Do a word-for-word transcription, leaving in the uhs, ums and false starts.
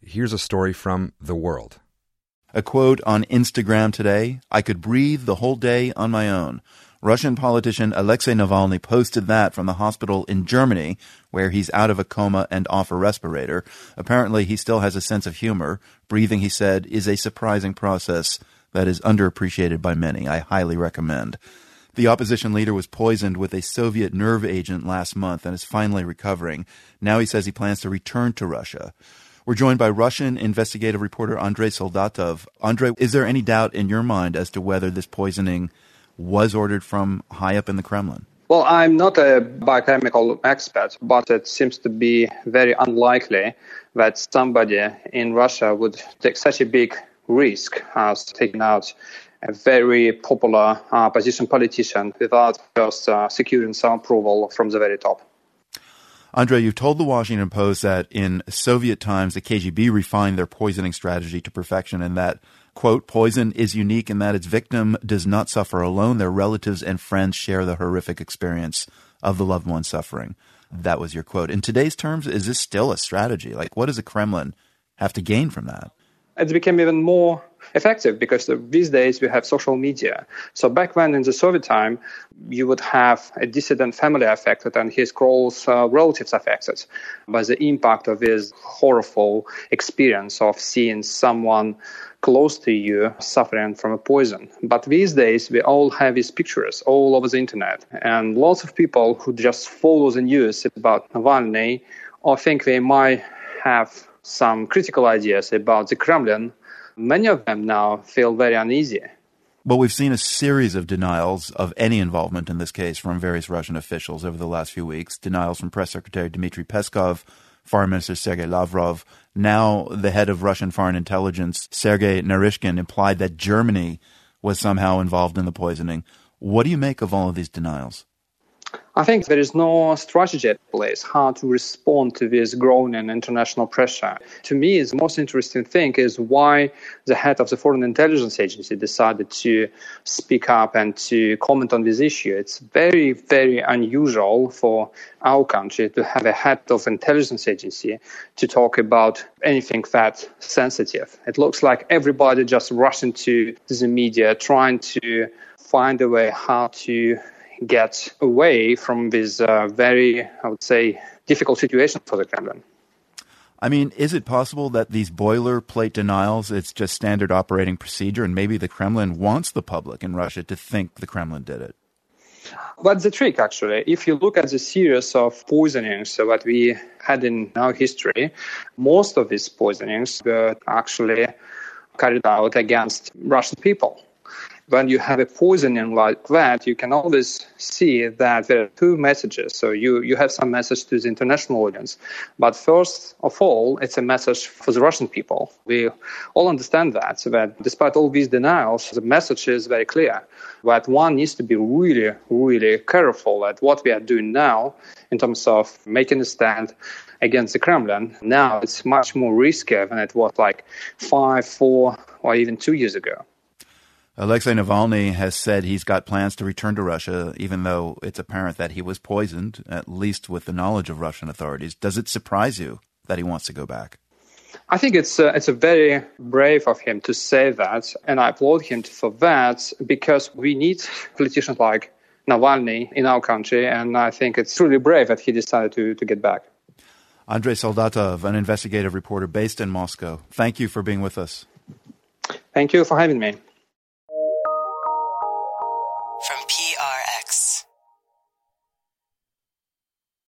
here's a story from The World. A quote on Instagram today: "I could breathe the whole day on my own." Russian politician Alexei Navalny posted that from the hospital in Germany, where he's out of a coma and off a respirator. Apparently, he still has a sense of humor. Breathing, he said, is a surprising process that is underappreciated by many. I highly recommend. The opposition leader was poisoned with a Soviet nerve agent last month and is finally recovering. Now he says he plans to return to Russia. We're joined by Russian investigative reporter Andrei Soldatov. Andrei, is there any doubt in your mind as to whether this poisoning was ordered from high up in the Kremlin? Well, I'm not a biochemical expert, but it seems to be very unlikely that somebody in Russia would take such a big risk as taking out a very popular uh, opposition politician without first uh, securing some approval from the very top. Andrei, you've told the Washington Post that in Soviet times, the K G B refined their poisoning strategy to perfection and that, quote, "poison is unique in that its victim does not suffer alone. Their relatives and friends share the horrific experience of the loved one suffering." That was your quote. In today's terms, is this still a strategy? Like, what does the Kremlin have to gain from that? It became even more effective because these days we have social media. So back when in the Soviet time, you would have a dissident family affected and his close uh, relatives affected by the impact of this horrible experience of seeing someone close to you suffering from a poison. But these days, we all have these pictures all over the internet. And lots of people who just follow the news about Navalny or think they might have some critical ideas about the Kremlin, many of them now feel very uneasy. Well, we've seen a series of denials of any involvement in this case from various Russian officials over the last few weeks. Denials from Press Secretary Dmitry Peskov, Foreign Minister Sergei Lavrov. Now the head of Russian foreign intelligence, Sergei Naryshkin, implied that Germany was somehow involved in the poisoning. What do you make of all of these denials? I think there is no strategy at place how to respond to this growing international pressure. To me, the most interesting thing is why the head of the Foreign Intelligence Agency decided to speak up and to comment on this issue. It's very, very unusual for our country to have a head of intelligence agency to talk about anything that sensitive. It looks like everybody just rushing to the media, trying to find a way how to get away from this uh, very, I would say, difficult situation for the Kremlin. I mean, is it possible that these boilerplate denials, it's just standard operating procedure, and maybe the Kremlin wants the public in Russia to think the Kremlin did it? That's the trick, actually. If you look at the series of poisonings that we had in our history, most of these poisonings were actually carried out against Russian people. When you have a poisoning like that, you can always see that there are two messages. So you, you have some message to the international audience. But first of all, it's a message for the Russian people. We all understand that, so that despite all these denials, the message is very clear. That one needs to be really, really careful at what we are doing now in terms of making a stand against the Kremlin. Now it's much more risky than it was like five, four, or even two years ago. Alexei Navalny has said he's got plans to return to Russia, even though it's apparent that he was poisoned, at least with the knowledge of Russian authorities. Does it surprise you that he wants to go back? I think it's uh, it's a very brave of him to say that, and I applaud him for that, because we need politicians like Navalny in our country, and I think it's truly brave that he decided to, to get back. Andrei Soldatov, an investigative reporter based in Moscow. Thank you for being with us. Thank you for having me.